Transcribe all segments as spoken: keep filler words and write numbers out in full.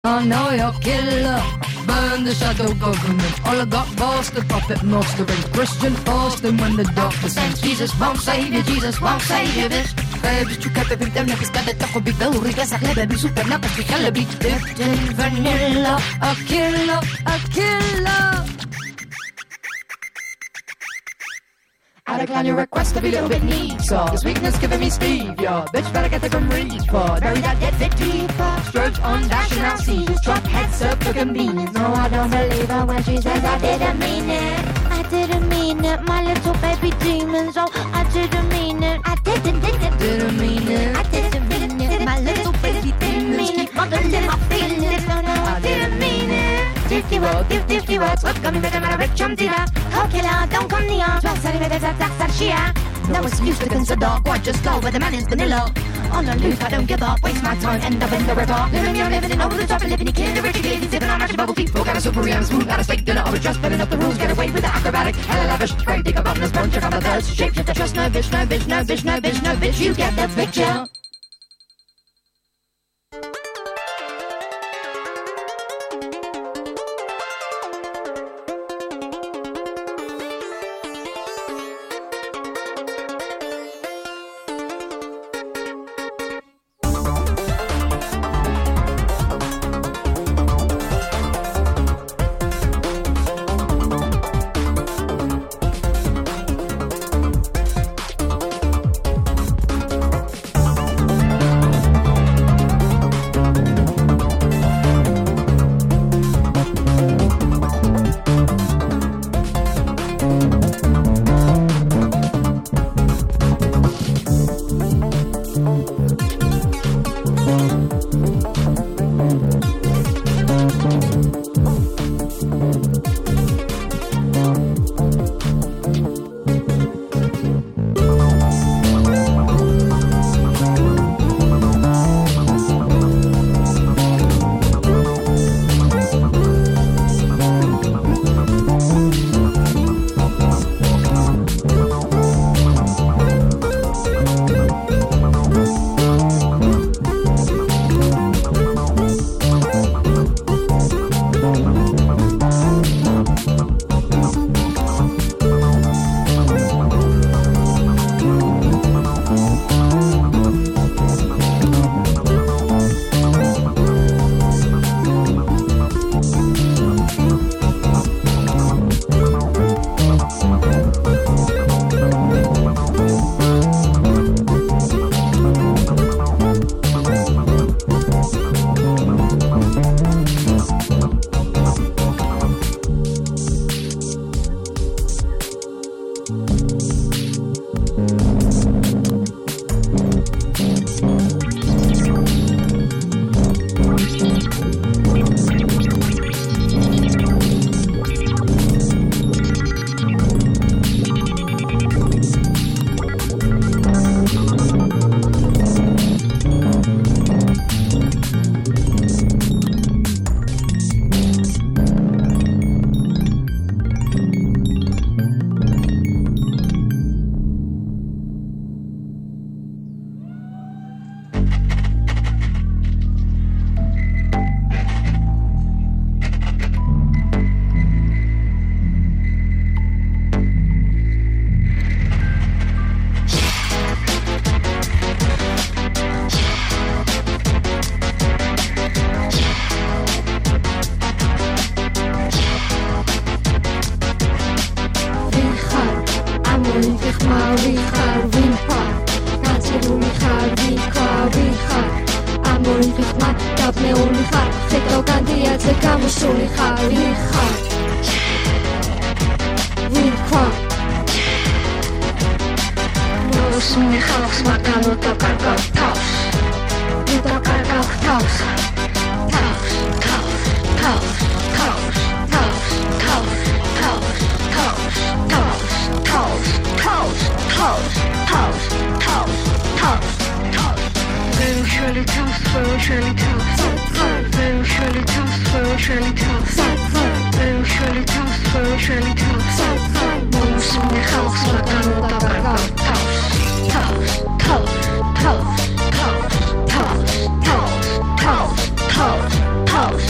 I know you're killer. Burn the shadow government. All I got Boston, puppet mastering. Christian Austin when the doctor sends. Jesus won't save you, Jesus won't save you, bitch. Baby, tu capes with them like it's got the taco big bill. Regas a lebe, be super napas, be hella be dipped in vanilla. A killer, a killer. I decline your request to be a little bit neat, so this weakness giving me speed, yo. Bitch better get the grim reach for. Bury that dead victory for. Strokes on dash and I'll see. Drop heads up for convenience. No, I don't believe her when she says I didn't mean it. I didn't mean it, my little baby demons. Oh, I didn't mean it. I didn't, didn't, didn't mean it. I didn't mean it, my little baby demons. Keep muddling my feelings. No, no, I didn't mean it. Fifty words, fifty, fifty words. What's coming better, man? A rich chum dinner. Oh, killer, don't come near. Twelve centimeters, that's that's Shia. No excuse to consider. Quite just go where the man is vanilla. On the loop, I don't give up. Waste my time, end up in the river. Living your living and over the top, and living the kid. The rich kid, he's living on matching bubble people. Got a super young smooth, got a steak dinner. I was just putting up the rules. Get away with the acrobatic. Hella lavish. Great, dig a button, this bunch of other birds. Shape shifter, trust no bitch, no bitch, no bitch, no bitch, no bitch. You get the picture. Toast, toast, toast, toast,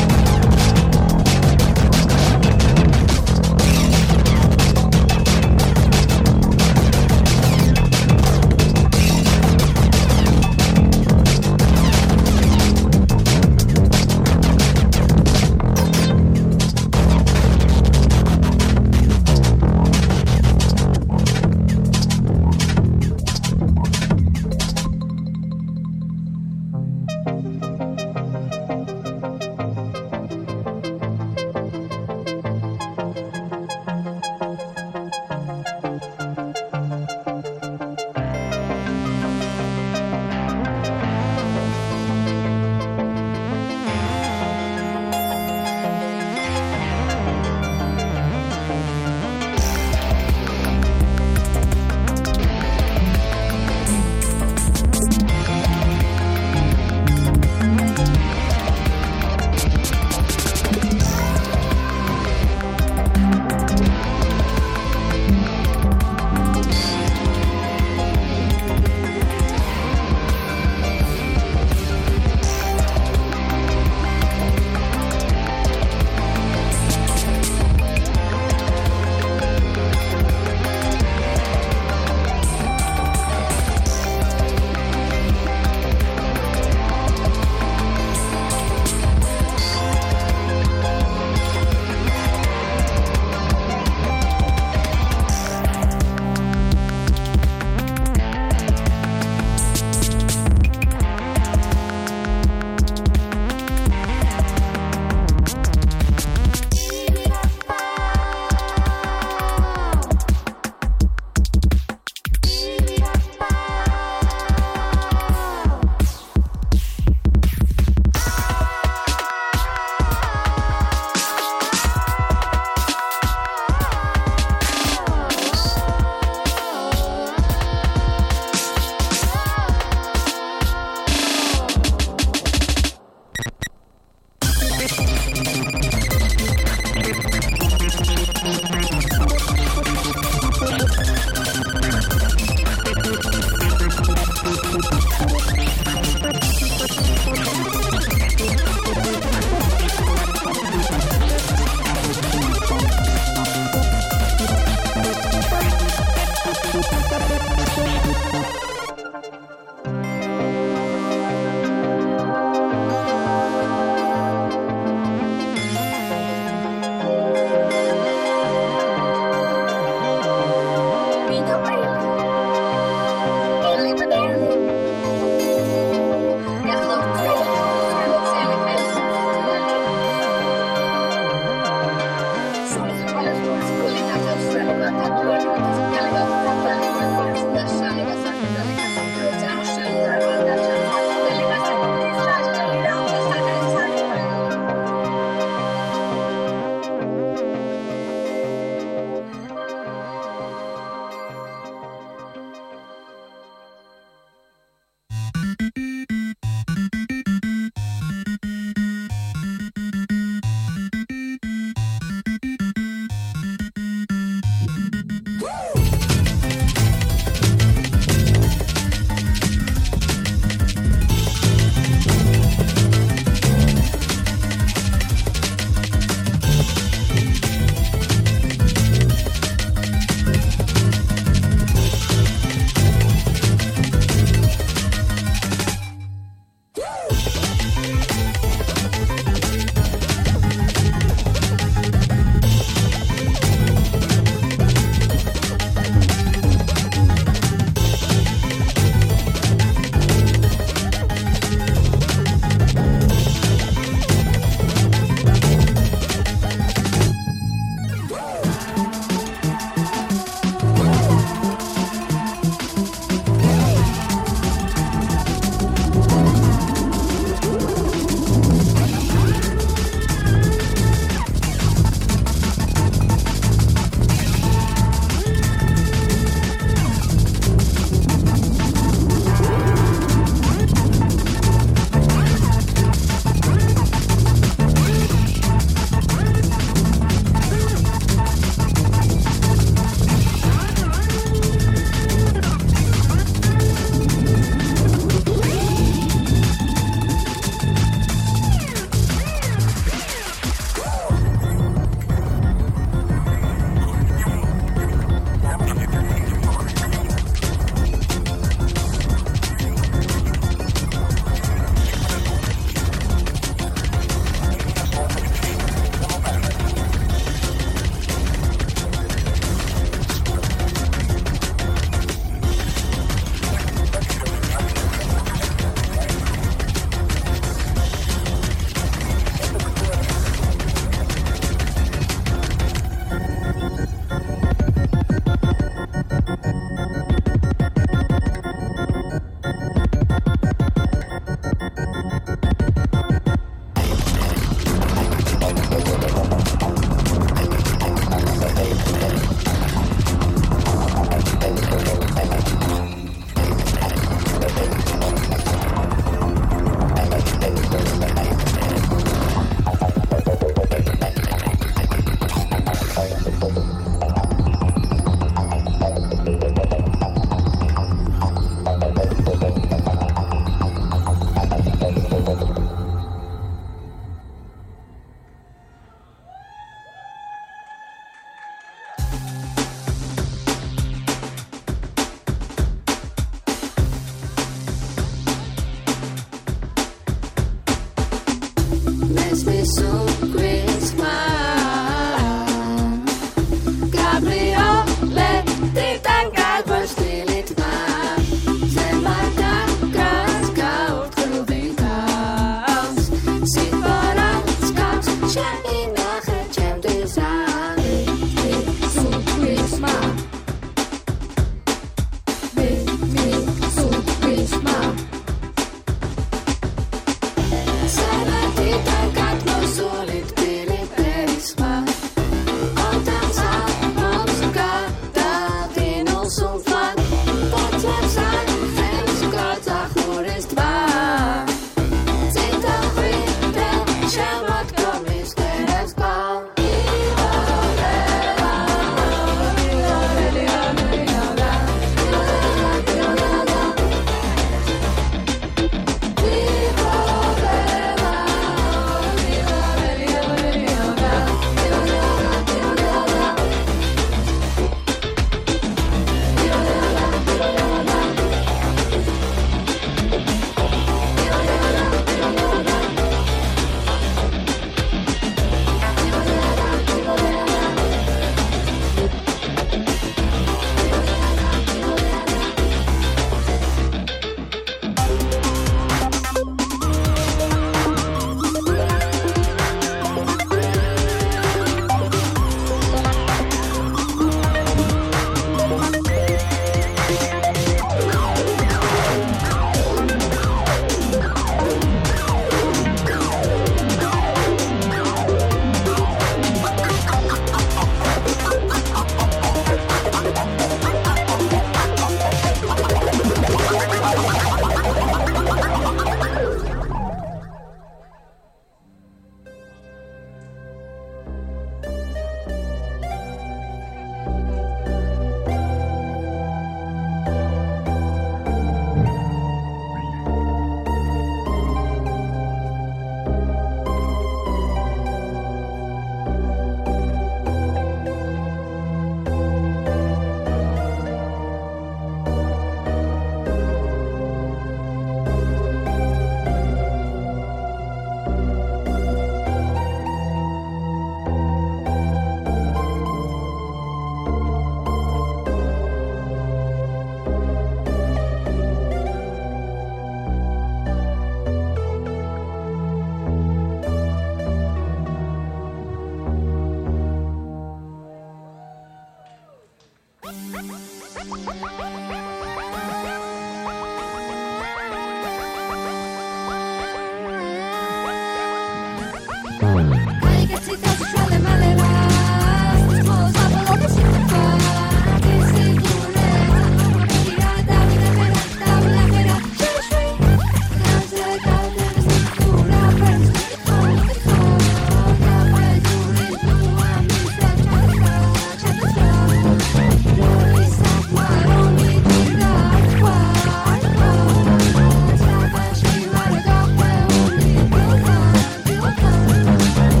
Thank you.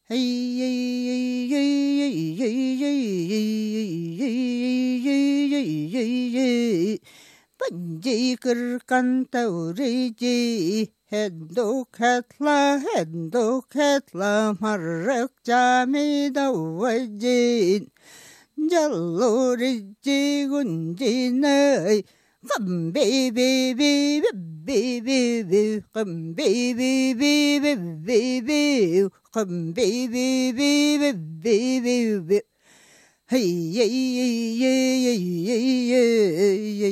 Banjikirkan tauriji Henduk hetla henduk hetla Marrak jami dawajin Jaluriji gunjinai Come baby baby baby baby come baby baby baby come baby baby baby hey yeah yeah yeah yeah yeah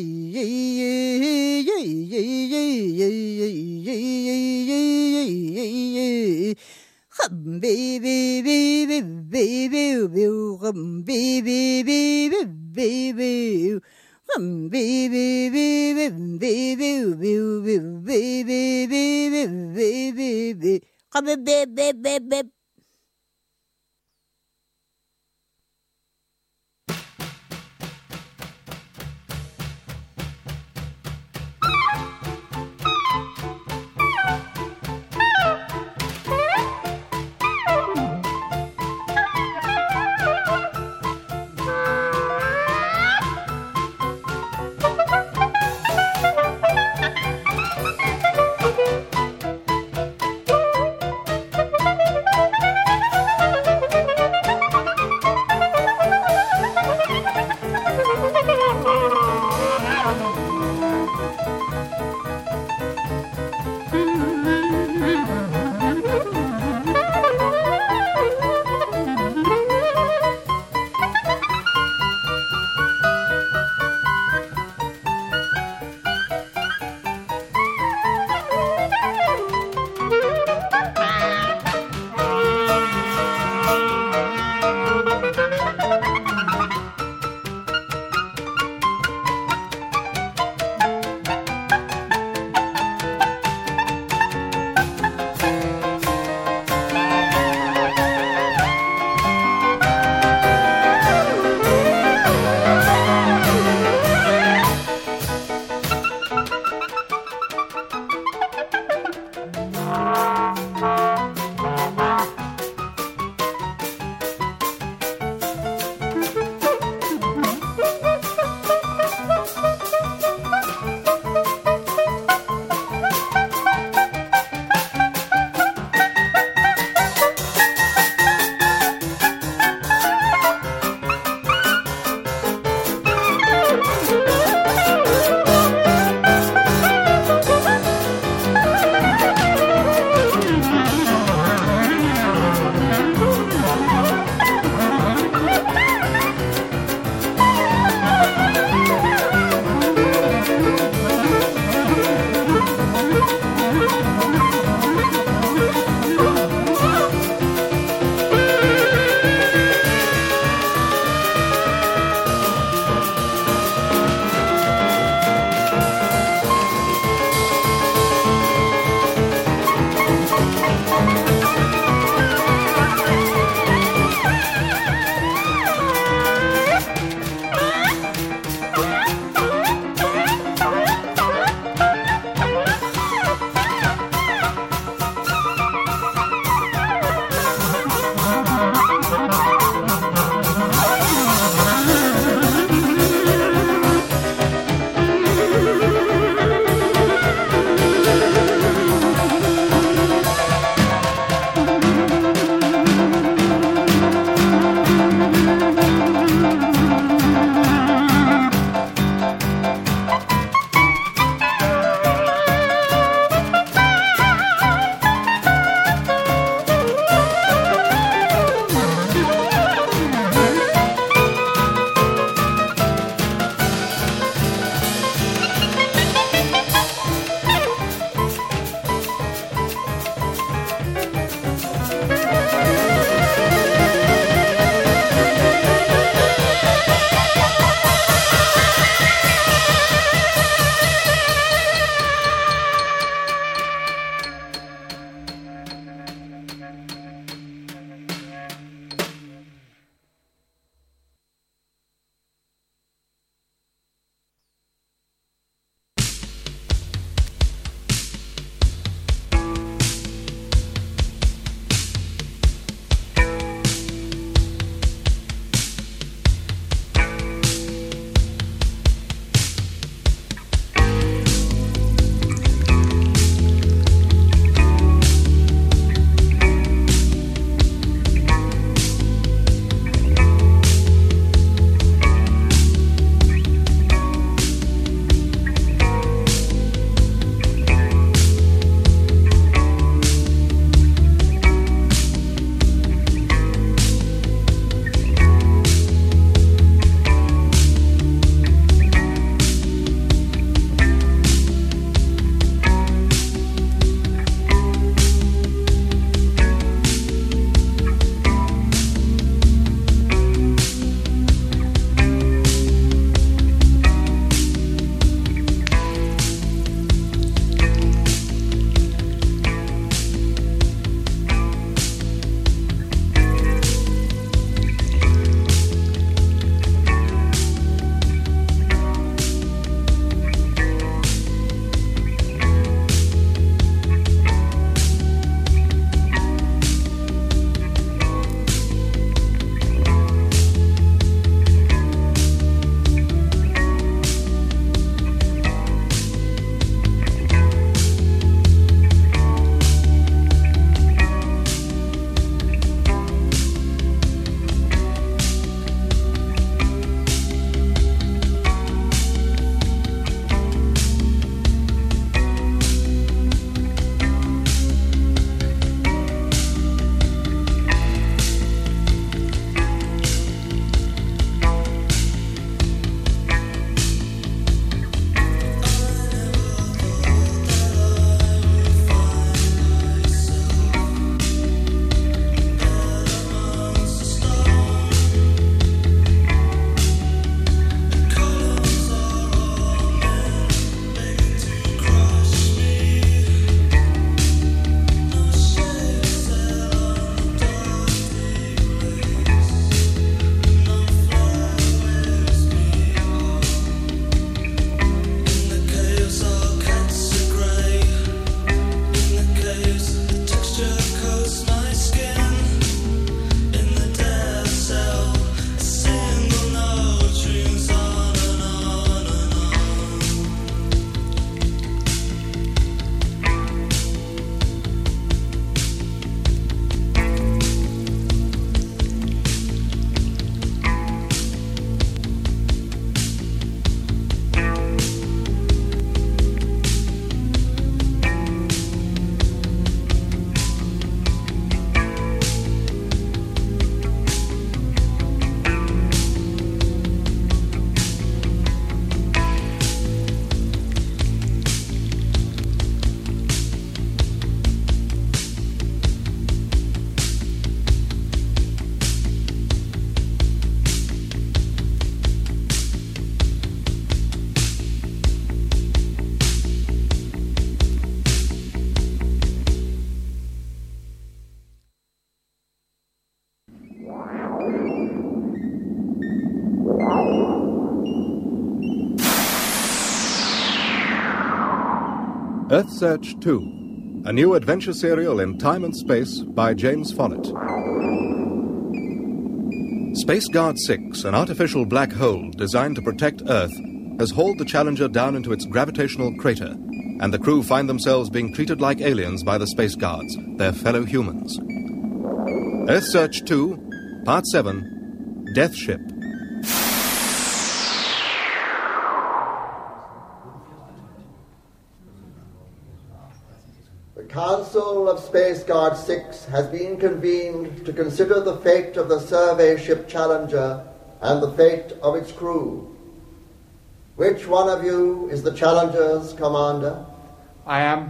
yeah come baby baby baby come baby baby baby Um, baby, baby, baby, baby, baby, baby, baby, baby, come baby, baby, baby. Search two, a new adventure serial in time and space by James Follett. Space Guard six, an artificial black hole designed to protect Earth, has hauled the Challenger down into its gravitational crater, and the crew find themselves being treated like aliens by the Space Guards, their fellow humans. Earth Search two, Part seven, Death Ship. The Council of Space Guard six has been convened to consider the fate of the survey ship Challenger and the fate of its crew. Which one of you is the Challenger's commander? I am.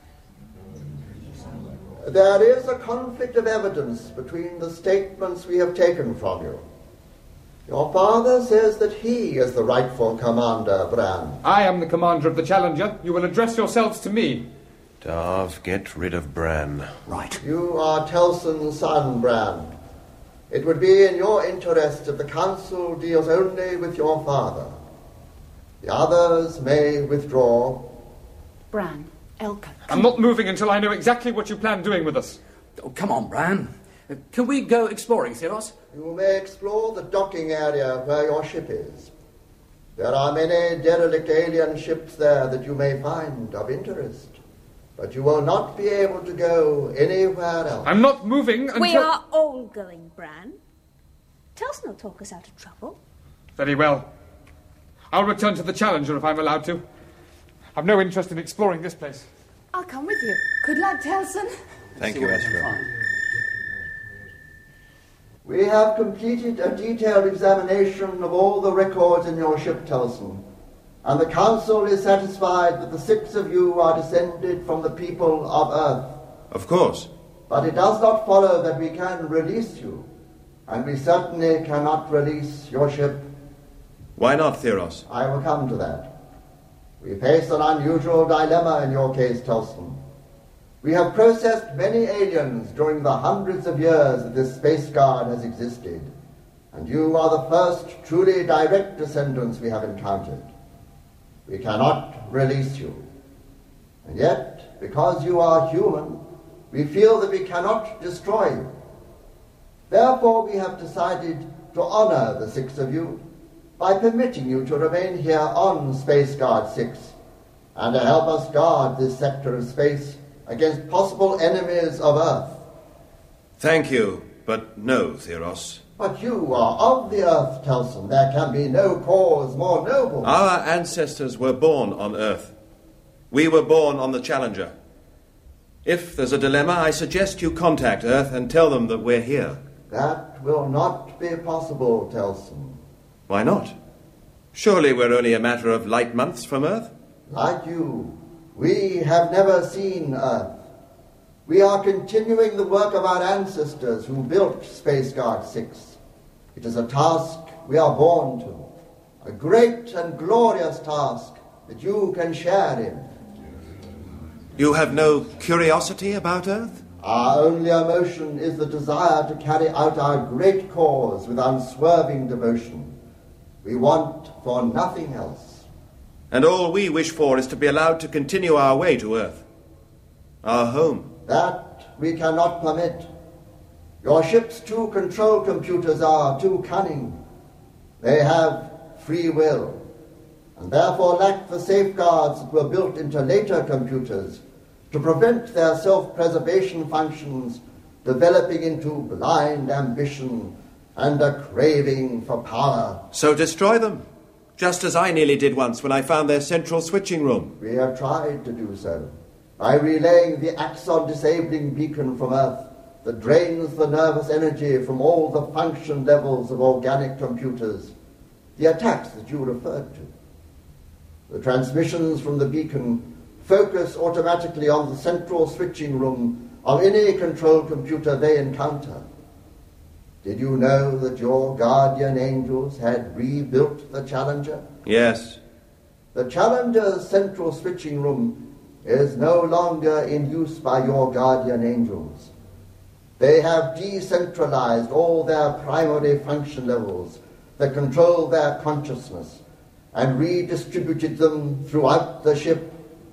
There is a conflict of evidence between the statements we have taken from you. Your father says that he is the rightful commander, Bran. I am the commander of the Challenger. You will address yourselves to me. Darv, get rid of Bran. Right. You are Telson's son, Bran. It would be in your interest if the Council deals only with your father. The others may withdraw. Bran, Elka. I'm not moving until I know exactly what you plan doing with us. Oh, come on, Bran. Uh, can we go exploring, Theros? You may explore the docking area where your ship is. There are many derelict alien ships there that you may find of interest. But you will not be able to go anywhere else. I'm not moving until... We are all going, Bran. Telson will talk us out of trouble. Very well. I'll return to the Challenger if I'm allowed to. I've no interest in exploring this place. I'll come with you. Good luck, Telson. Thank you, Ezra. We have completed a detailed examination of all the records in your ship, Telson, and the Council is satisfied that the six of you are descended from the people of Earth. Of course. But it does not follow that we can release you, and we certainly cannot release your ship. Why not, Theros? I will come to that. We face an unusual dilemma in your case, Tolson. We have processed many aliens during the hundreds of years that this Space Guard has existed, and you are the first truly direct descendants we have encountered. We cannot release you. And yet, because you are human, we feel that we cannot destroy you. Therefore, we have decided to honor the six of you by permitting you to remain here on Space Guard six and to help us guard this sector of space against possible enemies of Earth. Thank you, but no, Theros. But you are of the Earth, Telson. There can be no cause more noble. Our ancestors were born on Earth. We were born on the Challenger. If there's a dilemma, I suggest you contact Earth and tell them that we're here. That will not be possible, Telson. Why not? Surely we're only a matter of light months from Earth? Like you, we have never seen Earth. We are continuing the work of our ancestors who built Space Guard six. It is a task we are born to, a great and glorious task that you can share in. You have no curiosity about Earth? Our only emotion is the desire to carry out our great cause with unswerving devotion. We want for nothing else. And all we wish for is to be allowed to continue our way to Earth, our home. That we cannot permit. Your ship's two control computers are too cunning. They have free will, and therefore lack the safeguards that were built into later computers to prevent their self-preservation functions developing into blind ambition and a craving for power. So destroy them, just as I nearly did once when I found their central switching room. We have tried to do so by relaying the axon-disabling beacon from Earth that drains the nervous energy from all the function levels of organic computers, the attacks that you referred to. The transmissions from the beacon focus automatically on the central switching room of any control computer they encounter. Did you know that your guardian angels had rebuilt the Challenger? Yes. The Challenger's central switching room is no longer in use by your guardian angels. They have decentralized all their primary function levels that control their consciousness and redistributed them throughout the ship.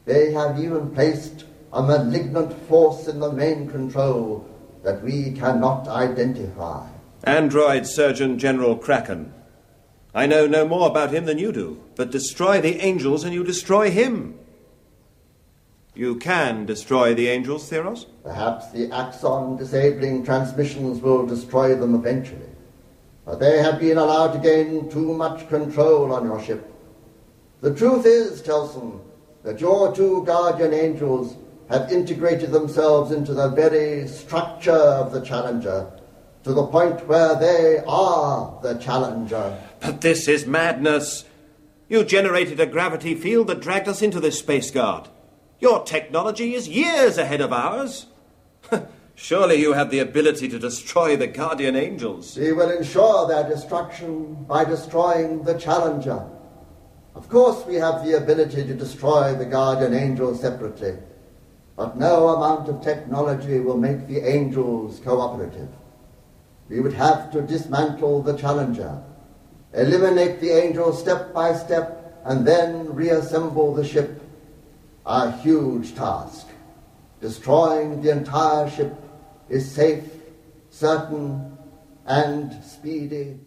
They have even placed a malignant force in the main control that we cannot identify. Android Surgeon General Kraken. I know no more about him than you do, but destroy the angels and you destroy him. You can destroy the angels, Theros? Perhaps the Axon disabling transmissions will destroy them eventually. But they have been allowed to gain too much control on your ship. The truth is, Telson, that your two guardian angels have integrated themselves into the very structure of the Challenger, to the point where they are the Challenger. But this is madness. You generated a gravity field that dragged us into this space guard. Your technology is years ahead of ours. Surely you have the ability to destroy the guardian angels. We will ensure their destruction by destroying the Challenger. Of course we have the ability to destroy the guardian angels separately, but no amount of technology will make the angels cooperative. We would have to dismantle the Challenger, eliminate the angels step by step, and then reassemble the ship. A huge task. Destroying the entire ship is safe, certain, and speedy.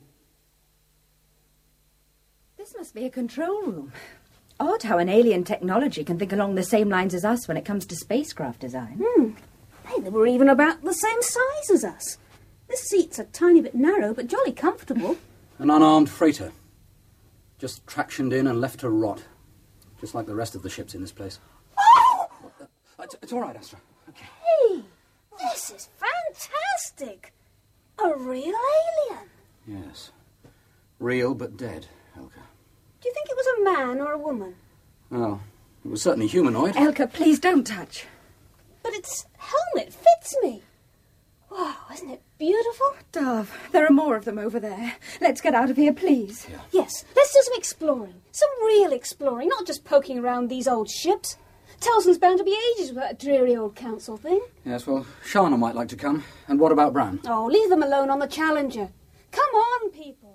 This must be a control room. Odd how an alien technology can think along the same lines as us when it comes to spacecraft design. Hmm. Hey, they were even about the same size as us. The seats are a tiny bit narrow, but jolly comfortable. An unarmed freighter. Just tractioned in and left to rot. Just like the rest of the ships in this place. Oh! It's, it's all right, Astra. Okay. Hey, this is fantastic. A real alien. Yes. Real but dead, Elka. Do you think it was a man or a woman? Well, it was certainly humanoid. Elka, please don't touch. But its helmet fits me. Wow, isn't it beautiful? Dove, there are more of them over there. Let's get out of here, please. Yeah. Yes, let's do some exploring. Some real exploring, not just poking around these old ships. Telson's bound to be ages with that dreary old council thing. Yes, well, Shana might like to come. And what about Bran? Oh, leave them alone on the Challenger. Come on, people.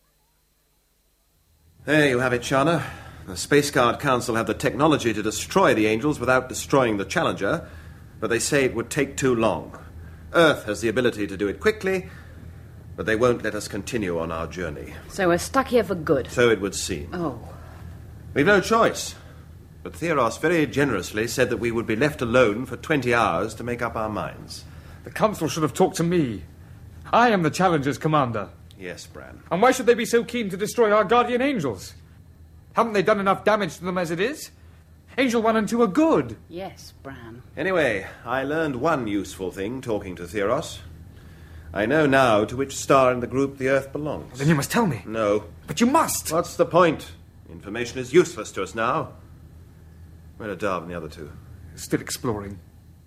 There you have it, Shana. The Space Guard Council have the technology to destroy the angels without destroying the Challenger, but they say it would take too long. Earth has the ability to do it quickly, but they won't let us continue on our journey. So we're stuck here for good? So it would seem. Oh. We've no choice. But Theros very generously said that we would be left alone for twenty hours to make up our minds. The Council should have talked to me. I am the Challenger's commander. Yes, Bran. And why should they be so keen to destroy our guardian angels? Haven't they done enough damage to them as it is? Angel one and two are good. Yes, Bran. Anyway, I learned one useful thing talking to Theros. I know now to which star in the group the Earth belongs. Then you must tell me. No. But you must. What's the point? Information is useless to us now. Where are Darv and the other two? Still exploring.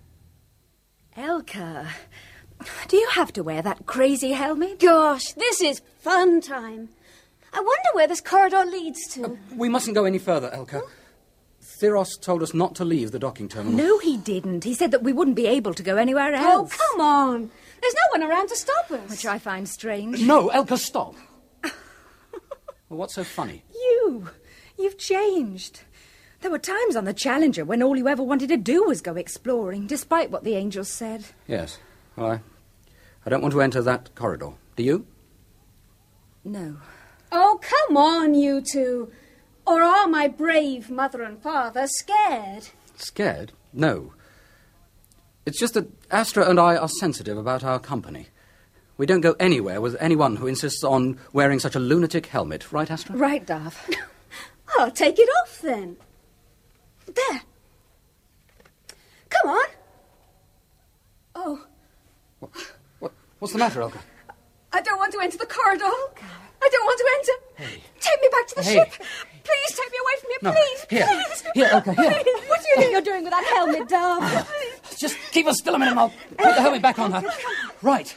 Elka, do you have to wear that crazy helmet? Gosh, this is fun time. I wonder where this corridor leads to. Uh, we mustn't go any further, Elka. Huh? Theros told us not to leave the docking terminal. No, he didn't. He said that we wouldn't be able to go anywhere else. Oh, come on. There's no one around to stop us. Which I find strange. No, Elka, stop. Well, what's so funny? You. You've changed. There were times on the Challenger when all you ever wanted to do was go exploring, despite what the angels said. Yes. Well, I, I don't want to enter that corridor. Do you? No. Oh, come on, you two. Or are my brave mother and father scared? Scared? No. It's just that Astra and I are sensitive about our company. We don't go anywhere with anyone who insists on wearing such a lunatic helmet. Right, Astra? Right, Darth. I'll take it off, then. There. Come on. Oh. What, what, what's the matter, Elka? I don't want to enter the corridor. I don't want to enter. Hey. Take me back to the hey. ship. Please take me away from here, no. please. Here. Please. Here, Elka, here. Please. What do you think you're doing with that helmet, Darth? Just keep her still a minute and I'll put the helmet back on her. Right.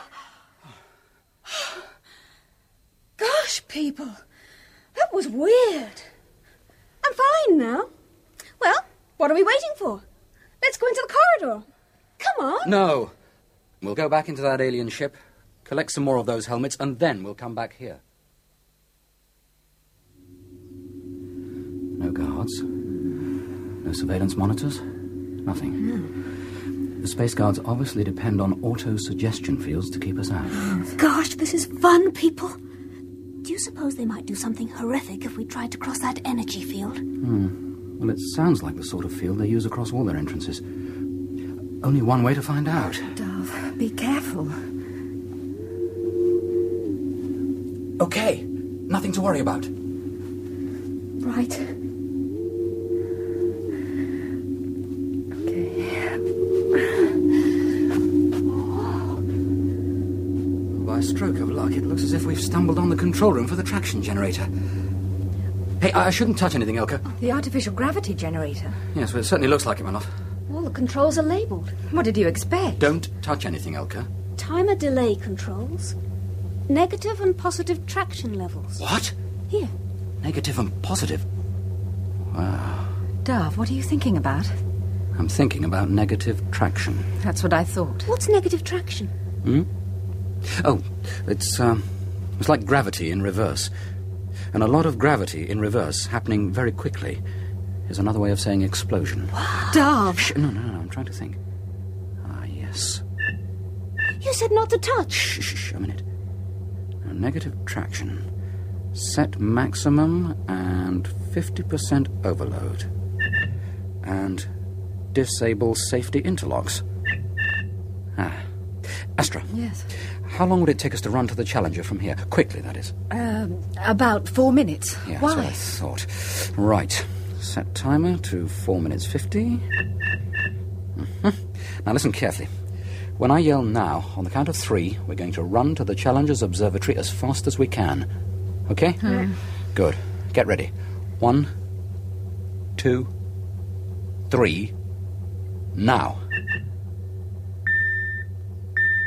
Gosh, people. That was weird. I'm fine now. Well, what are we waiting for? Let's go into the corridor. Come on. No. We'll go back into that alien ship, collect some more of those helmets, and then we'll come back here. No guards. No surveillance monitors? Nothing. No. The Space Guards obviously depend on auto-suggestion fields to keep us out. Gosh, this is fun, people. Do you suppose they might do something horrific if we tried to cross that energy field? Hmm. Well, it sounds like the sort of field they use across all their entrances. Only one way to find out. Dove, be careful. Okay. Nothing to worry about. Right. By a stroke of luck, it looks as if we've stumbled on the control room for the traction generator. Hey, I shouldn't touch anything, Elka. The artificial gravity generator. Yes, well, it certainly looks like it, my love. All the controls are labelled. What did you expect? Don't touch anything, Elka. Timer delay controls. Negative and positive traction levels. What? Here. Negative and positive? Wow. Dove, what are you thinking about? I'm thinking about negative traction. That's what I thought. What's negative traction? Hmm? Oh, it's, um, it's like gravity in reverse. And a lot of gravity in reverse happening very quickly is another way of saying explosion. Dove! Shh, no, no, no, I'm trying to think. Ah, yes. You said not to touch. Shh, shh, shh, a minute. Now, negative traction. Set maximum and fifty percent overload. And disable safety interlocks. Ah. Astra. Yes? How long would it take us to run to the Challenger from here? Quickly, that is. Um, about four minutes. Yeah, Why? that's what I thought. Right. Set timer to four minutes fifty. Mm-hmm. Now listen carefully. When I yell now, on the count of three, we're going to run to the Challenger's observatory as fast as we can. Okay? Hmm. Good. Get ready. One, two, three, now.